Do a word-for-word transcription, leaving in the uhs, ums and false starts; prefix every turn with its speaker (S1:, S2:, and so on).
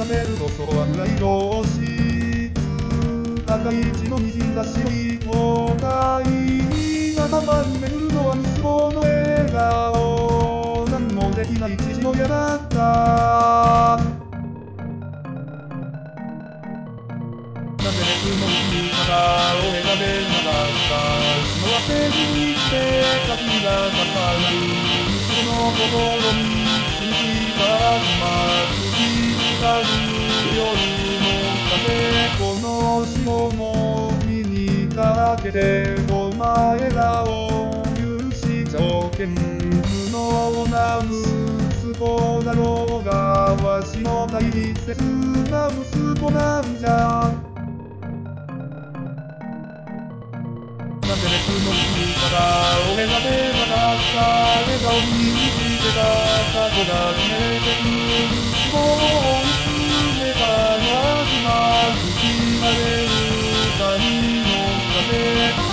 S1: めることは暗い容姿赤い血のにじんだ白い後悔頭に巡るのは息子の笑顔何もできない父親だったなぜ別の生き方を選べなかった死の汗にして先が咲かない息子の心に住み着いた悪魔吹き浸る夜の風この潮の身にかけてお前らを許しちゃおけん無能な息子だろうがわしの大切な息子なんじゃなぜ別の生き方を選べなかった笑顔に満ちてた過去が決めてく息子を追い詰めたの悪魔吹き荒れる谷の風